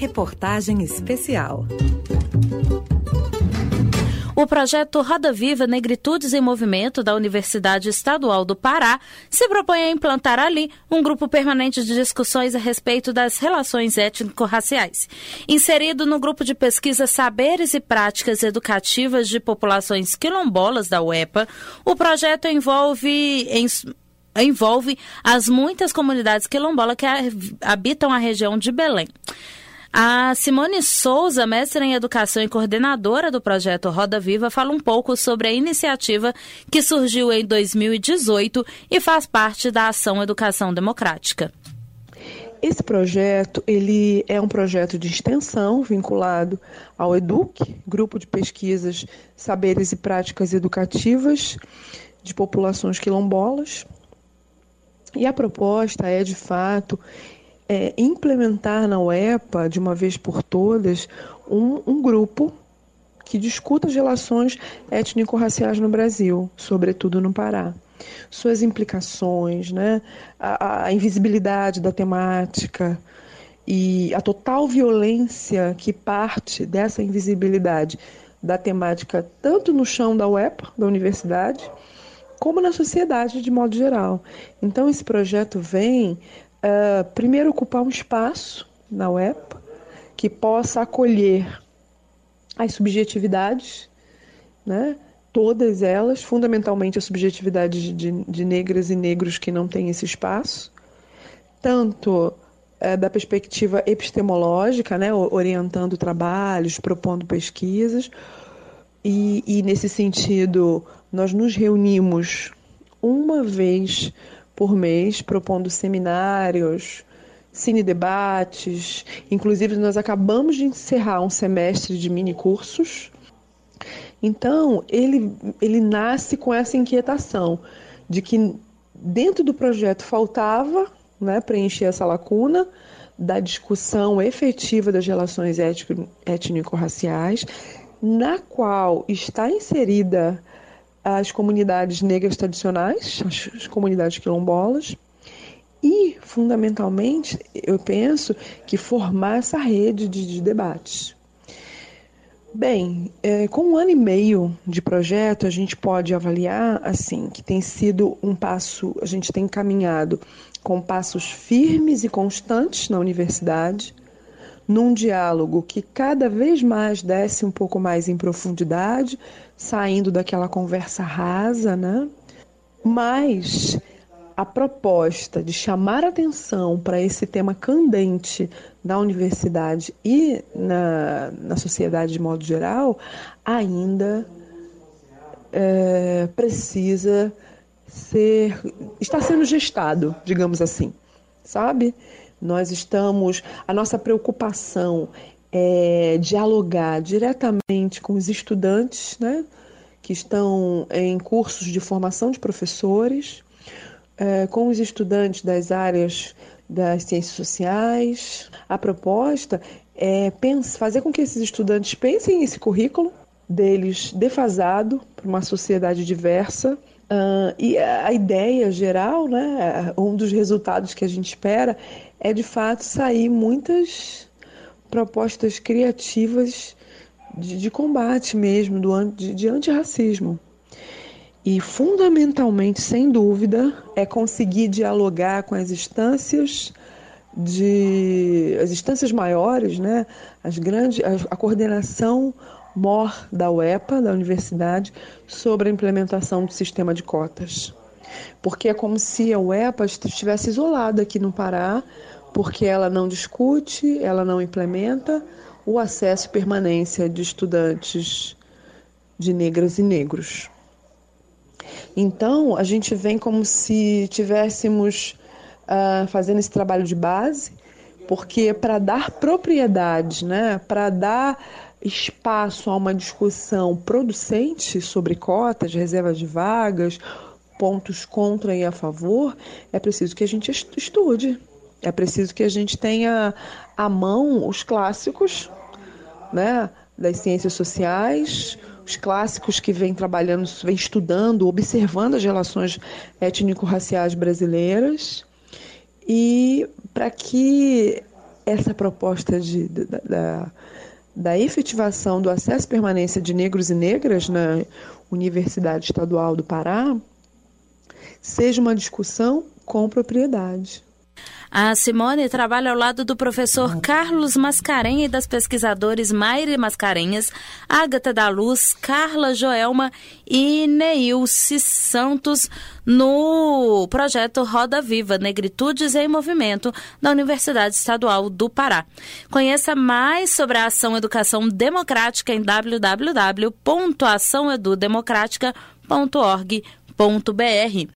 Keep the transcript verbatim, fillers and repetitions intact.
Reportagem especial. O projeto Roda Viva Negritudes em Movimento da Universidade Estadual do Pará se propõe a implantar ali um grupo permanente de discussões a respeito das relações étnico-raciais. Inserido no grupo de pesquisa Saberes e Práticas Educativas de Populações Quilombolas da U E P A, o projeto envolve... Em... envolve as muitas comunidades quilombolas que habitam a região de Belém. A Simone Souza, mestre em Educação e coordenadora do projeto Roda Viva, fala um pouco sobre a iniciativa que surgiu em dois mil e dezoito e faz parte da Ação Educação Democrática. Esse projeto ele é um projeto de extensão vinculado ao EDUC, Grupo de Pesquisas Saberes e Práticas Educativas de Populações Quilombolas. E a proposta é, de fato, é, implementar na U E P A, de uma vez por todas, um, um grupo que discuta as relações étnico-raciais no Brasil, sobretudo no Pará. Suas implicações, né, a, a invisibilidade da temática e a total violência que parte dessa invisibilidade da temática, tanto no chão da U E P A, da universidade, como na sociedade de modo geral. Então, esse projeto vem, uh, primeiro, ocupar um espaço na U E P A que possa acolher as subjetividades, né? Todas elas, fundamentalmente a subjetividade de, de negras e negros que não têm esse espaço, tanto uh, da perspectiva epistemológica, né? Orientando trabalhos, propondo pesquisas, e, e nesse sentido nós nos reunimos uma vez por mês, propondo seminários, cine-debates. Inclusive, nós acabamos de encerrar um semestre de mini-cursos. Então, ele, ele nasce com essa inquietação de que dentro do projeto faltava, né, preencher essa lacuna da discussão efetiva das relações étnico-raciais, na qual está inserida as comunidades negras tradicionais, as comunidades quilombolas, e, fundamentalmente, eu penso que formar essa rede de, de debates. Bem, é, com um ano e meio de projeto, a gente pode avaliar assim, que tem sido um passo, a gente tem caminhado com passos firmes e constantes na universidade, num diálogo que cada vez mais desce um pouco mais em profundidade, saindo daquela conversa rasa, né? Mas a proposta de chamar atenção para esse tema candente na universidade e na, na sociedade de modo geral, ainda é, precisa ser, está sendo gestado, digamos assim, sabe? Nós estamos, a nossa preocupação é dialogar diretamente com os estudantes, né, que estão em cursos de formação de professores, é, com os estudantes das áreas das ciências sociais. A proposta é pensar, fazer com que esses estudantes pensem esse currículo deles defasado para uma sociedade diversa. Uh, e a ideia geral, né, um dos resultados que a gente espera é, de fato, sair muitas propostas criativas de, de combate mesmo, do, de, de antirracismo. E, fundamentalmente, sem dúvida, é conseguir dialogar com as instâncias, de, as instâncias maiores, né, as grandes, a, a coordenação mor da U E P A, da universidade, sobre a implementação do sistema de cotas. Porque é como se a U E P A estivesse isolada aqui no Pará, porque ela não discute, ela não implementa o acesso e permanência de estudantes de negras e negros. Então, a gente vem como se tivéssemos uh, fazendo esse trabalho de base, porque para dar propriedade, né, para dar espaço a uma discussão producente sobre cotas, reservas de vagas, pontos contra e a favor, é preciso que a gente estude. É preciso que a gente tenha à mão os clássicos, né, das ciências sociais, os clássicos que vêm trabalhando, vêm estudando, observando as relações étnico-raciais brasileiras, e para que essa proposta de, da, da, da efetivação do acesso e permanência de negros e negras na Universidade Estadual do Pará seja uma discussão com propriedade. A Simone trabalha ao lado do professor Carlos Mascarenha e das pesquisadores Mayre Mascarenhas, Ágata da Luz, Carla Joelma e Neilce Santos no projeto Roda Viva, Negritudes em Movimento, da Universidade Estadual do Pará. Conheça mais sobre a Ação Educação Democrática em w w w ponto ação edu democrática ponto org ponto b r.